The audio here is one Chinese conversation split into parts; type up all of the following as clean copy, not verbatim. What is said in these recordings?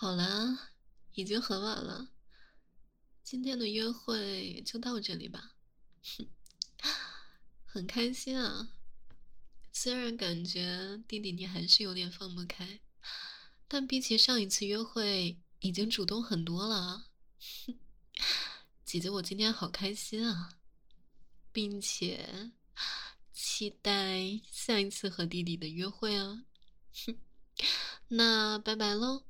好啦，已经很晚了，今天的约会就到这里吧。很开心啊，虽然感觉弟弟你还是有点放不开，但比起上一次约会，已经主动很多了啊。姐姐，我今天好开心啊，并且期待下一次和弟弟的约会啊。那拜拜喽。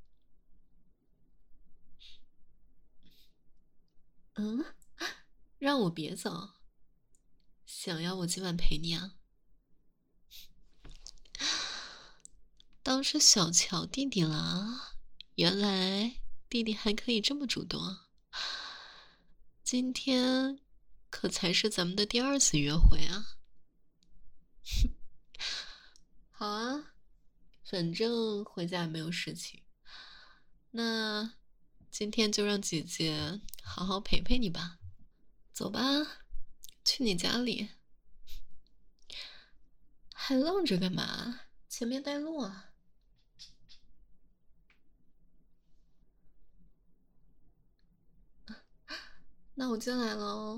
嗯，让我别走，想要我今晚陪你啊？当是小乔弟弟了啊，原来弟弟还可以这么主动啊。今天可才是咱们的第二次约会啊。好啊，反正回家也没有事情，那今天就让姐姐好好陪陪你吧。走吧，去你家里。还愣着干嘛？前面带路啊。那我进来喽。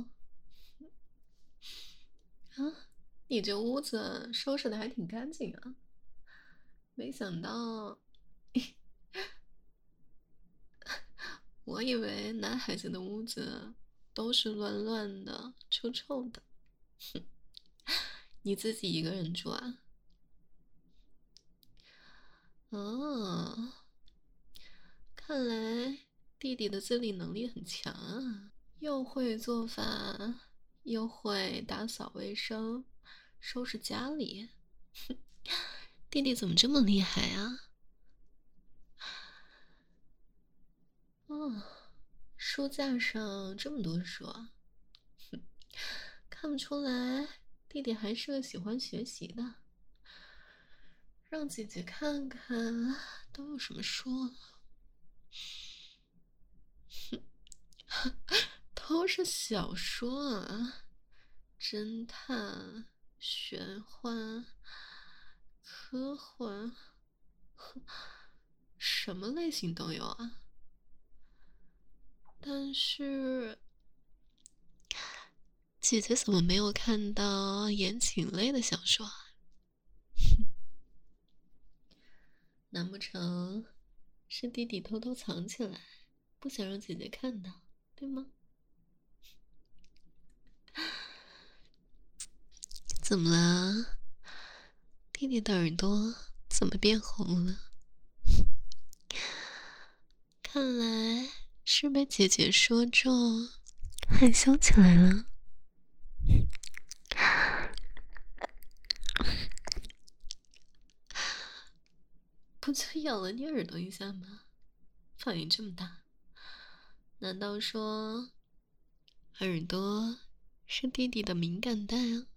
啊，你这屋子收拾的还挺干净啊。没想到，我以为男孩子的屋子都是乱乱的、臭臭的。哼，你自己一个人住啊？哦，看来弟弟的自理能力很强啊，又会做饭，又会打扫卫生、收拾家里。弟弟怎么这么厉害啊？哦，书架上这么多书啊，看不出来弟弟还是个喜欢学习的。让姐姐看看都有什么书啊？都是小说啊，侦探、玄幻、科幻，什么类型都有啊。但是姐姐怎么没有看到言情类的小说啊？难不成是弟弟偷偷藏起来，不想让姐姐看到，对吗？怎么了？弟弟的耳朵怎么变红了？看来是被姐姐说中，害羞起来了。不就咬了你耳朵一下吗？反应这么大，难道说耳朵是弟弟的敏感带啊？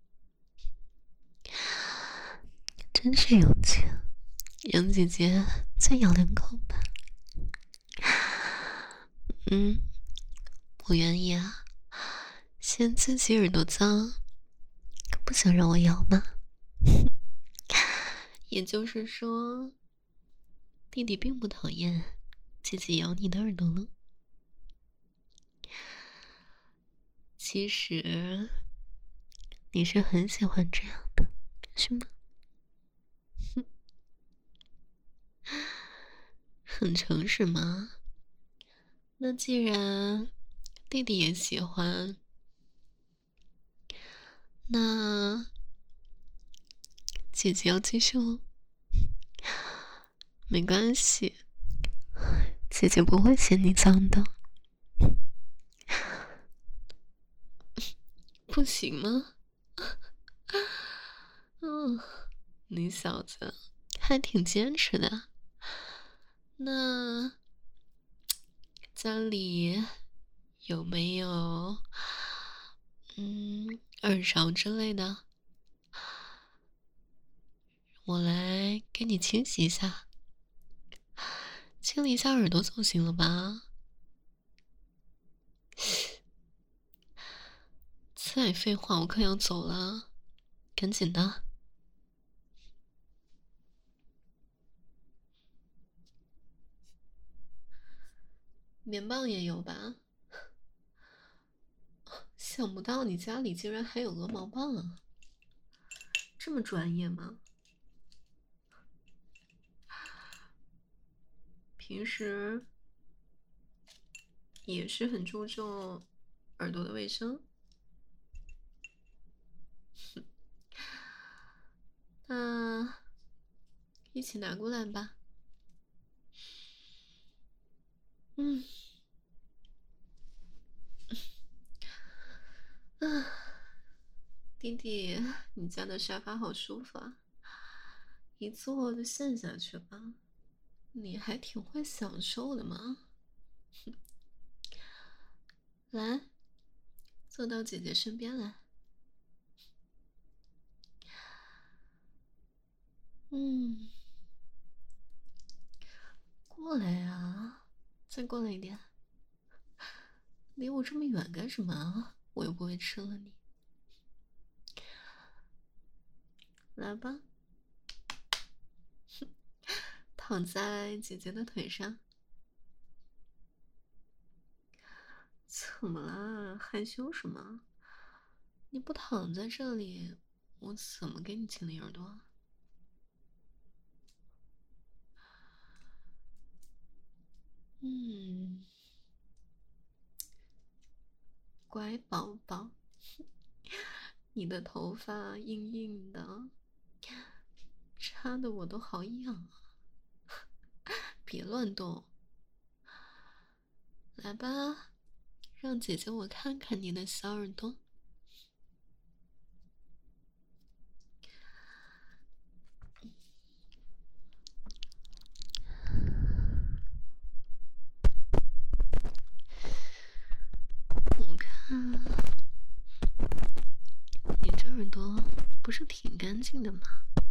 真是有趣，杨姐姐再咬两口吧。嗯，我愿意啊。嫌自己耳朵脏，可不想让我咬吗？也就是说，弟弟并不讨厌姐姐咬你的耳朵了。其实你是很喜欢这样的，是吗？很诚实吗？那既然弟弟也喜欢，那姐姐要继续哦。没关系，姐姐不会嫌你脏的。不行吗？嗯，你小子还挺坚持的。那家里有没有耳勺之类的？我来给你清洗一下，清理一下耳朵总行了吧？再废话，我可要走了，赶紧的。 棉棒也有吧？想不到你家里竟然还有鹅毛棒啊！这么专业吗？平时也是很注重耳朵的卫生。那一起拿过来吧。嗯，啊，弟弟，你家的沙发好舒服啊，一坐就陷下去了。你还挺会享受的嘛。来，坐到姐姐身边来。嗯，过来呀，再过来一点。离我这么远干什么啊？我又不会吃了你。来吧，躺在姐姐的腿上。怎么啦？害羞什么？你不躺在这里，我怎么给你清理耳朵？嗯，乖宝宝，你的头发硬硬的，插的我都好痒啊！别乱动，来吧，让姐姐我看看你的小耳朵。我看你这耳朵不是挺干净的吗？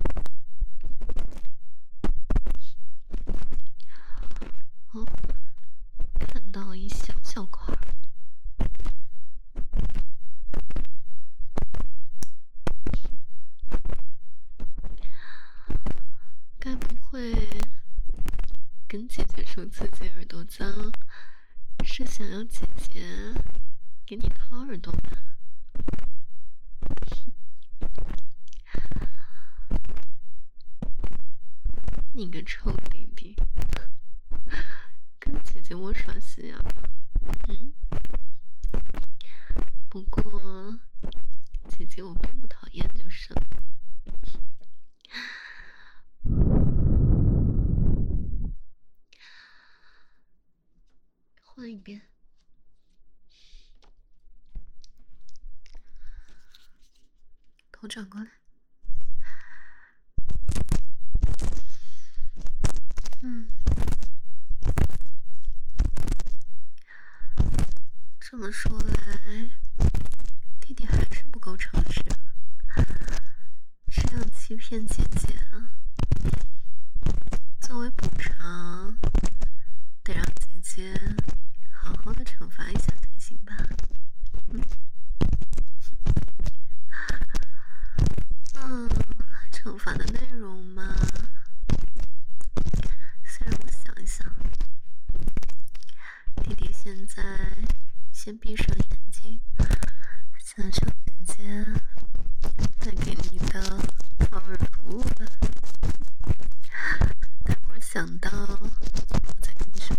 哦，看到一小小块儿。该不会跟姐姐说自己耳朵脏，是想要姐姐给你掏耳朵吧？你个臭弟弟，跟姐姐我耍心啊？嗯，不过姐姐我并不讨厌就是了。换一遍，头转过来。嗯，这么说来，弟弟还是不够诚实啊，这样欺骗姐姐啊！作为补偿，得让姐姐好好的惩罚一下才行吧？嗯，惩罚的内容嘛，先让我想一想。弟弟现在先闭上眼睛，享受姐姐带给你的掏耳服务吧。待会儿想到，我再跟你说。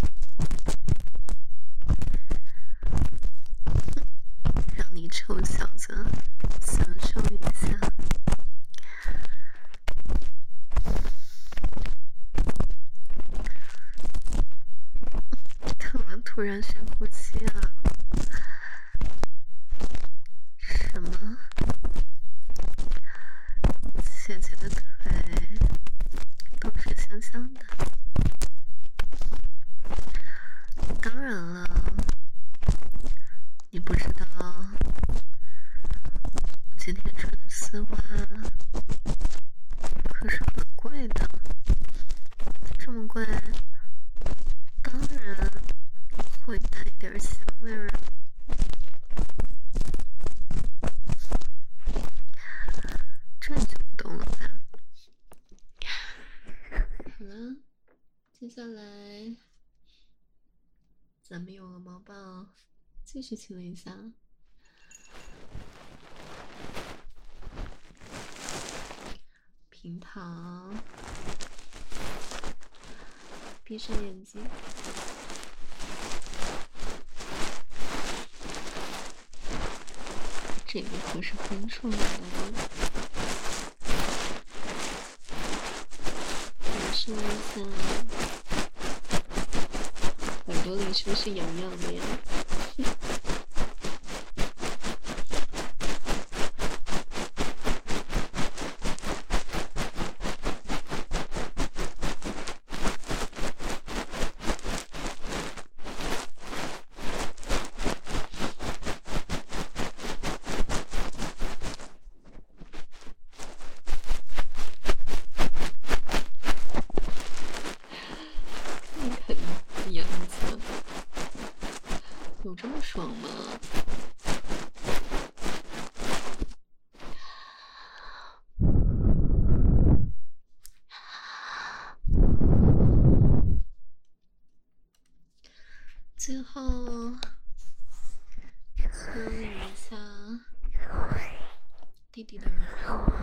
让你臭小子享受一下。干嘛突然深呼吸啊？什么？姐姐的腿都是香香的。当然了，你不知道，我今天穿的丝袜可是很贵的，这么贵，当然会带一点香味儿。这你就不懂了吧？好了，接下来咱们有了毛棒，继续亲了一下。平躺，闭上眼睛。这个可是很爽的。感受一下，耳朵里是不是痒痒的呀？有这么爽吗？最后亲一下弟弟的耳朵。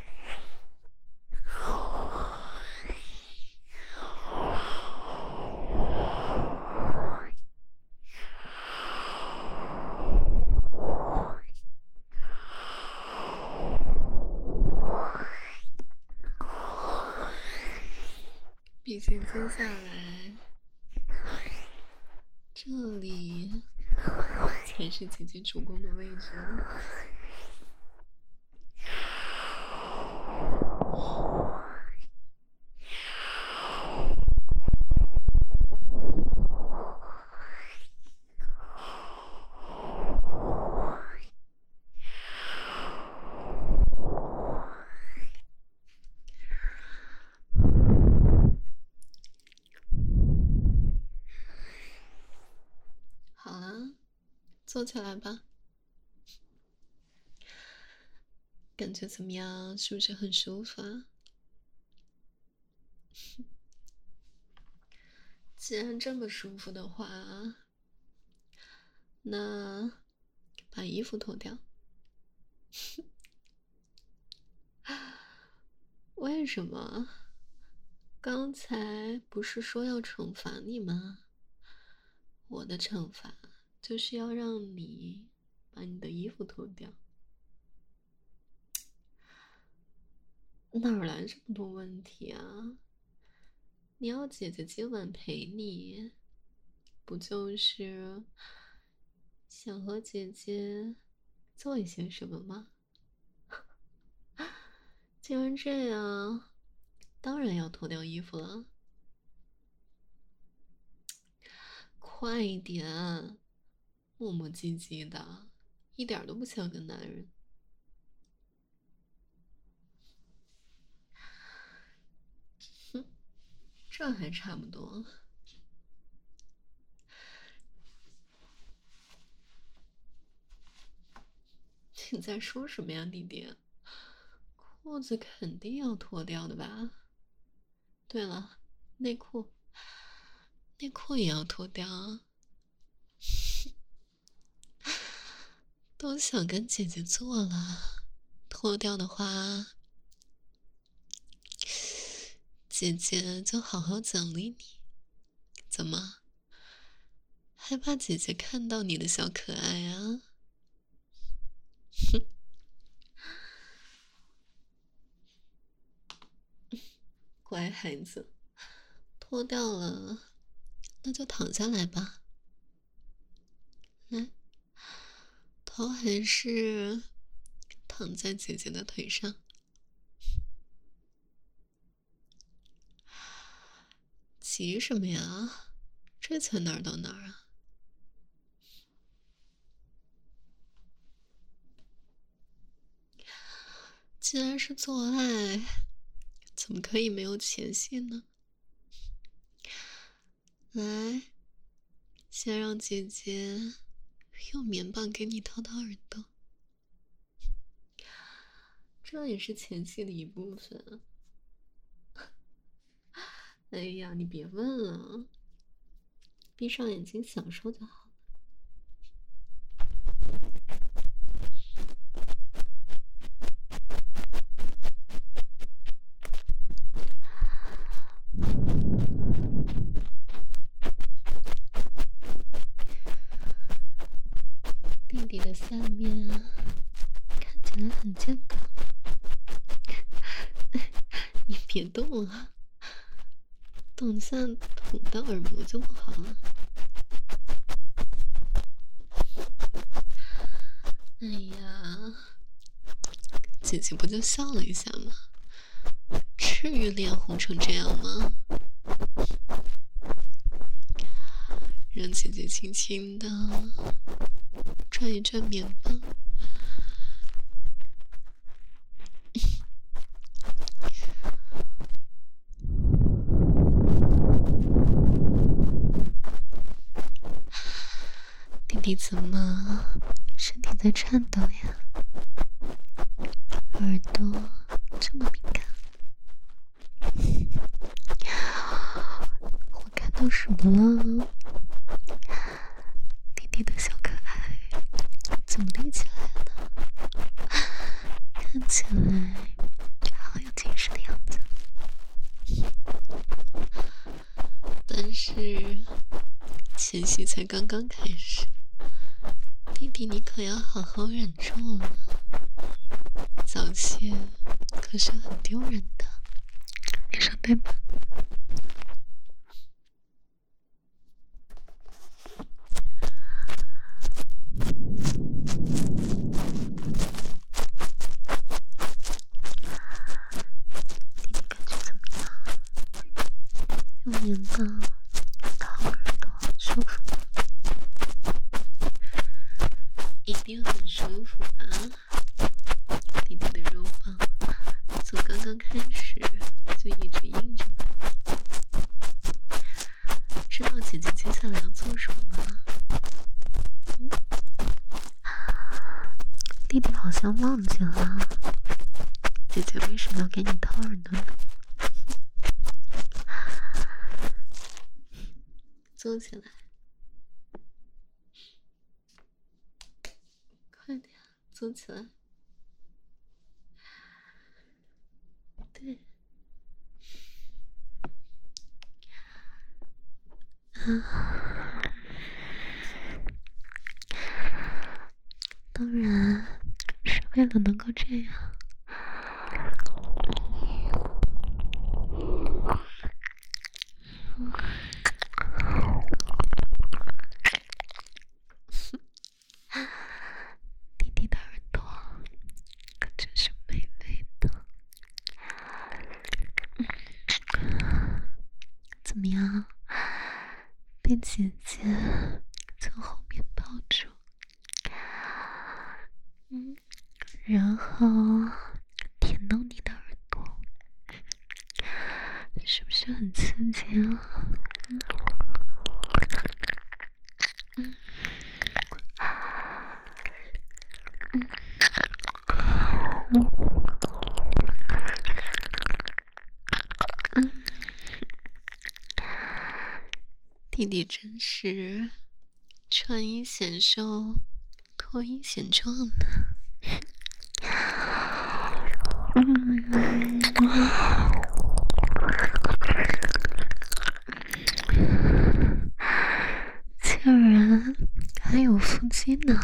毕竟接下来这里才是姐姐主攻的位置。好了，坐起来吧。感觉怎么样？是不是很舒服啊？既然这么舒服的话，那把衣服脱掉。为什么？刚才不是说要惩罚你吗？我的惩罚就是要让你把你的衣服脱掉。哪儿来这么多问题啊？你要姐姐今晚陪你，不就是想和姐姐做一些什么吗？既然这样，当然要脱掉衣服了。快一点，磨磨唧唧的，一点都不像个男人。哼，这还差不多。你在说什么呀，弟弟？裤子肯定要脱掉的吧？对了，内裤，内裤也要脱掉。都想跟姐姐做了，脱掉的话，姐姐就好好奖励你。怎么，害怕姐姐看到你的小可爱啊？乖孩子，脱掉了，那就躺下来吧。来，头还是躺在姐姐的腿上。急什么呀？这才哪儿到哪儿啊？既然是做爱，怎么可以没有前戏呢？来，先让姐姐用棉棒给你掏掏耳朵，这也是前戏的一部分。哎呀，你别问了， 闭上眼睛享受就好了。弟弟的下面看起来很健康，你别动啊，动一下捅到耳膜就不好了。哎呀，姐姐不就笑了一下吗？至于脸红成这样吗？让姐姐轻轻的转一转棉棒。弟弟怎么身体在颤抖呀？耳朵这么敏感？我看到什么了？弟弟的小可爱怎么立起来了？看起来好有精神的样子。但是前戏才刚刚开始，弟弟你可要好好忍住了，早泄可是很丢人的，你说对吗？弟弟感觉怎么样？用棉棒掏耳朵舒服吗？一定很舒服吧？弟弟的肉棒从刚刚开始就一直硬着呢。知道姐姐接下来要做什么吗？弟弟好像忘记了，姐姐为什么要给你掏耳朵呢？坐起来，快点，坐起来。对，当然是为了能够这样。弟弟的耳朵可真是美味的。怎么样？被姐姐从后面抱住，然后舔到你的耳朵，是不是很刺激啊？弟弟真是穿衣显瘦，脱衣显壮呢。竟然还有腹肌呢！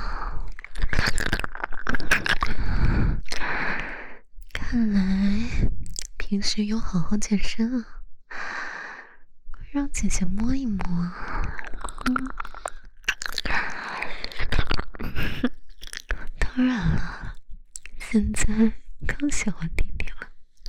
看来平时有好好健身啊，让姐姐摸一摸。当然了，现在更喜欢弟弟了。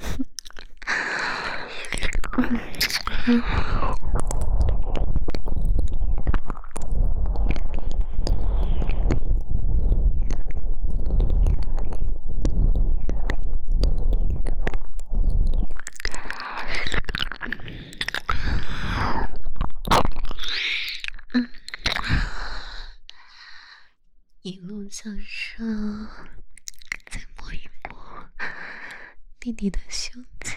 一路向上，再摸一摸弟弟的胸肌。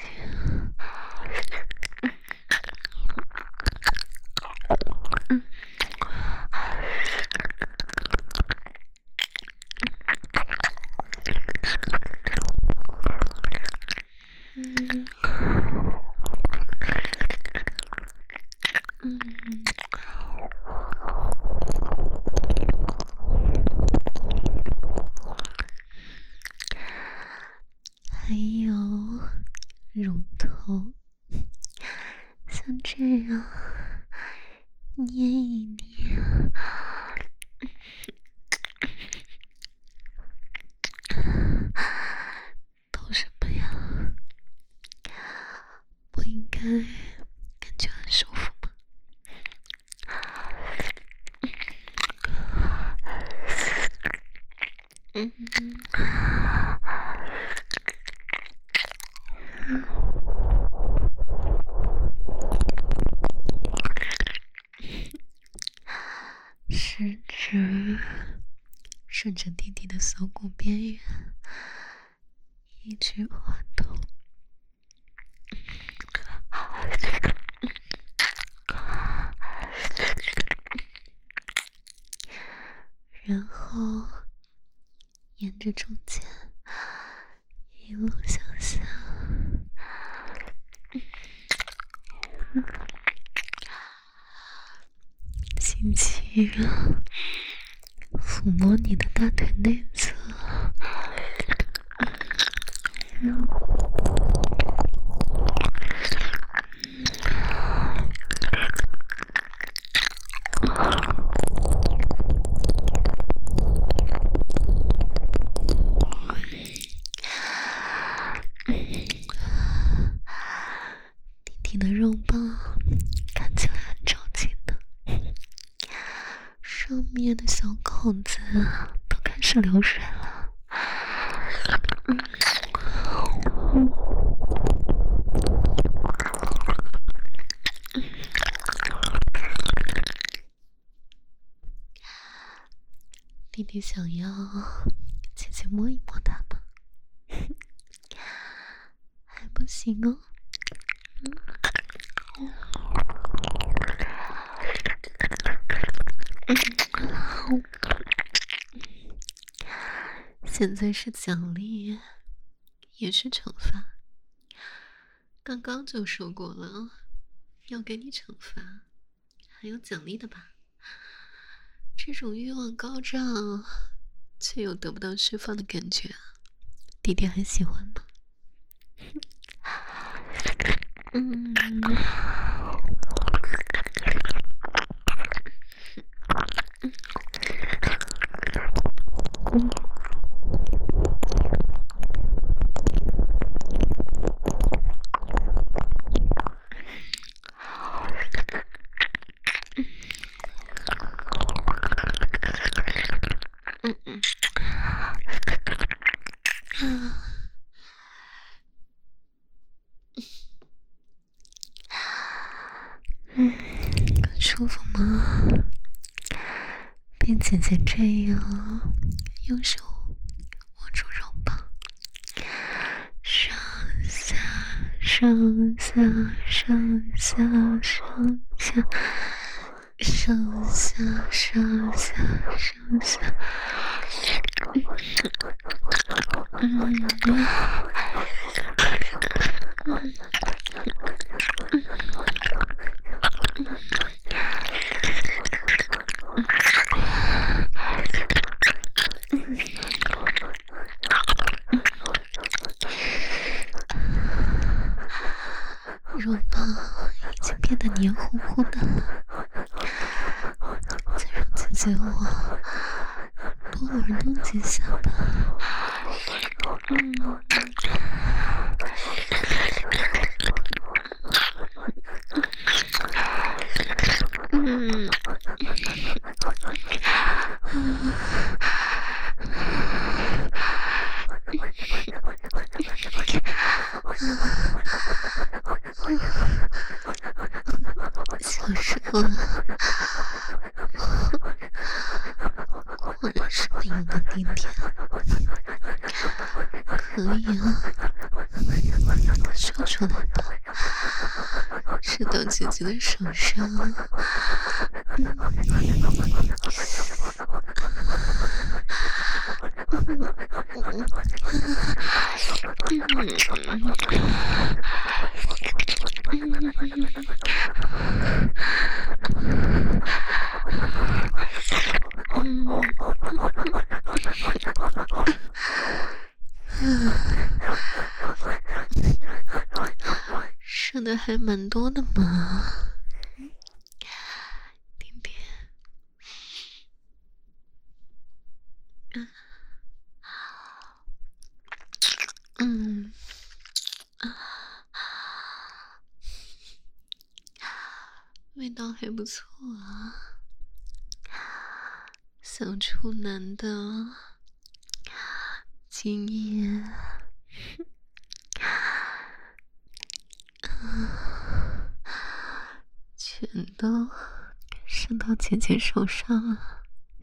还有乳头，像这样捏一捏，都什么呀？不应该感觉很舒服吗？食指顺着弟弟的锁骨边缘一直滑动，然后沿着中间一路向下，轻轻抚摸你的大腿内侧，弟弟的肉棒看起来很着急的，上面的小口子都开始流水了。弟弟想要姐姐摸一摸他吗？还不行哦。现在是奖励，也是惩罚。刚刚就说过了，要给你惩罚，还有奖励的吧？这种欲望高涨却又得不到释放的感觉，弟弟还喜欢吗？舒服吗？被姐姐这样用手握住肉棒，上下上下上下上下上下上下上下，肉棒已经变得黏糊糊的了，再让姐姐我多玩弄几下吧。小时候果然是没有的弟弟，可以啊，说出来吧，射到姐姐的手上。 还蛮多的嘛，弟弟。嗯，味道还不错啊，小处男的经验。全都伸到姐姐手上了。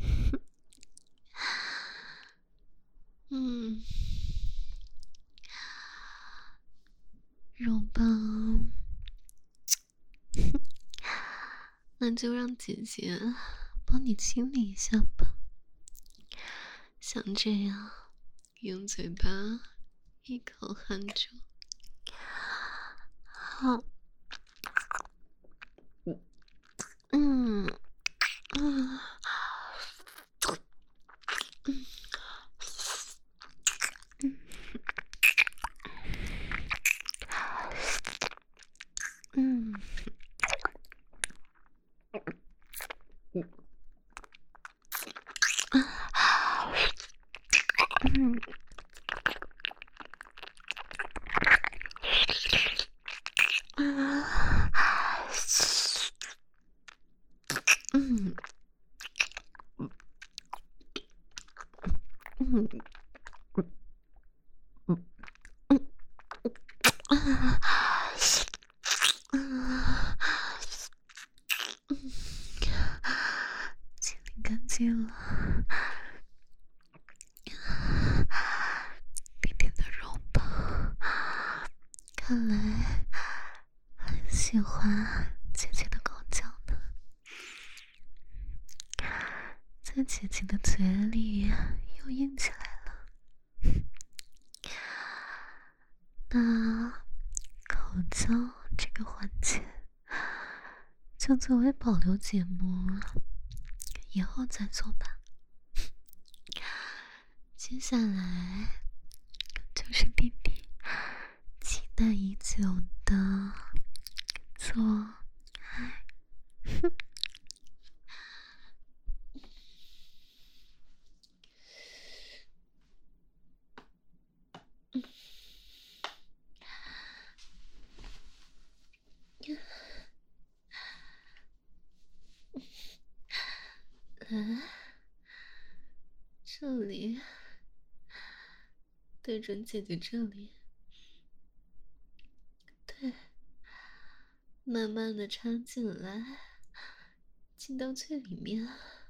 肉棒，那就让姐姐帮你清理一下吧。像这样，用嘴巴一口含住。好。嗯。清理干净了，弟弟的肉棒，看来很喜欢姐姐的狗叫呢，在姐姐的嘴里又硬起来了。那口交这个环节就作为保留节目，以后再做吧。接下来就是弟弟期待已久的做爱。来，这里，对准姐姐这里，对，慢慢的插进来，进到最里面。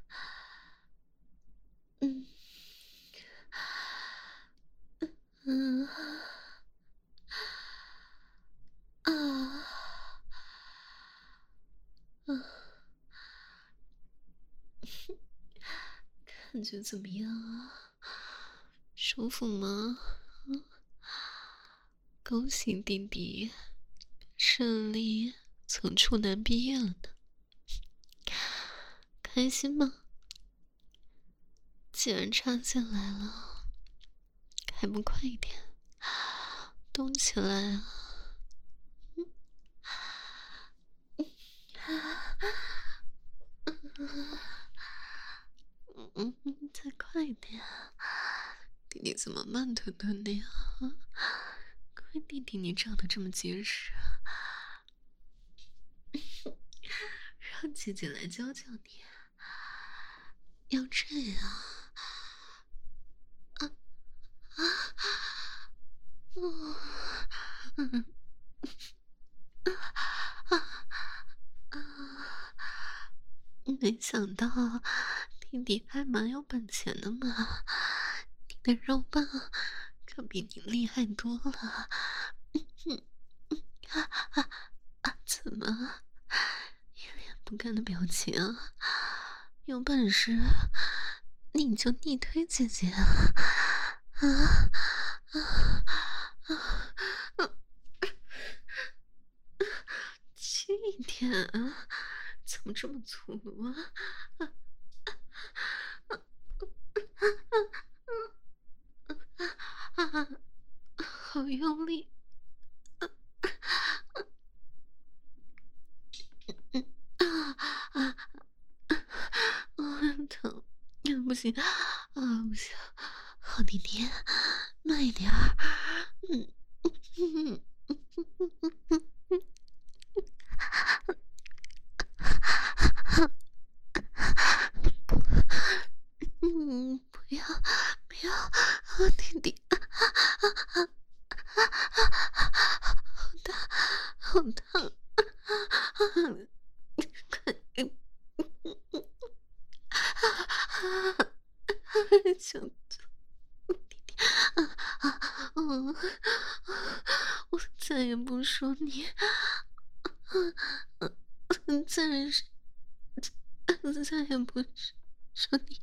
感觉怎么样啊？舒服吗？恭喜弟弟顺利从处男毕业了呢，开心吗？既然插进来了，还不快一点，动起来啊！再快一点！弟弟怎么慢吞吞的呀？怪弟弟你长得这么结实，让姐姐来教教你，要这样。没想到弟弟还蛮有本钱的嘛，你的肉棒可比你厉害多了。怎么一脸不甘的表情？有本事你就逆推姐姐啊！轻一点啊！怎么这么粗鲁啊？好用力！ 不行，不行，好弟弟，慢一点儿，不要，不要，好弟弟，好大，好烫，求求弟弟，我再也不说你，再也不说你，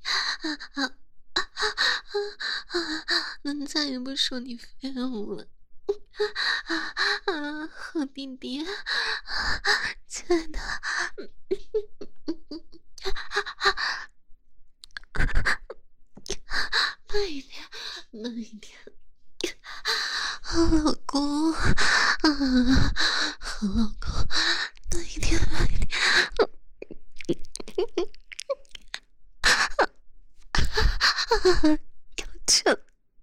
再也不说你废物了。好弟弟，亲爱的，慢一点，慢一点，好老公，好老公，慢一点，慢一点。要求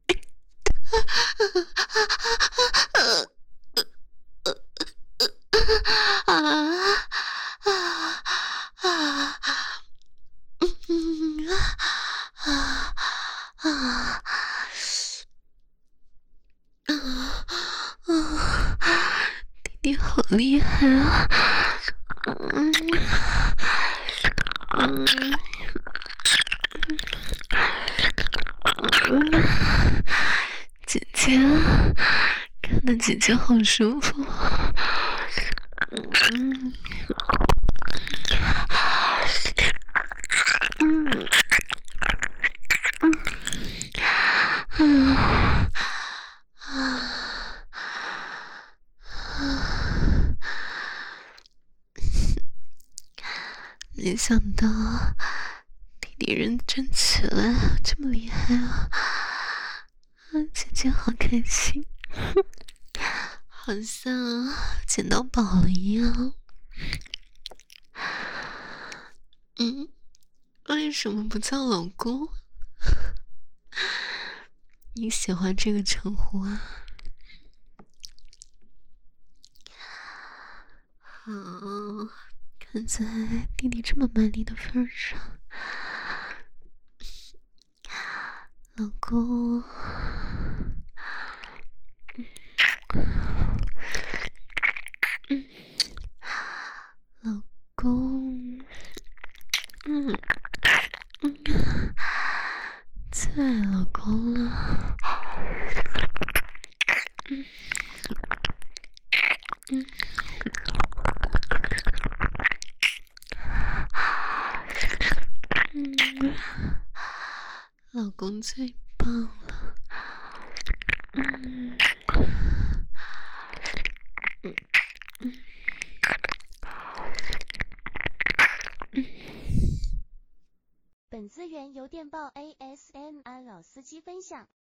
弟弟好厉害啊！姐姐，看得姐姐好舒服。没想到弟弟认真起来这么厉害啊！姐姐好开心，好像捡到宝了一样。为什么不叫老公？你喜欢这个称呼啊？好，看在弟弟这么卖力的份上，老公，老公，最爱老公了。老公最棒了。 本资源由电报 ASMR 老司机分享。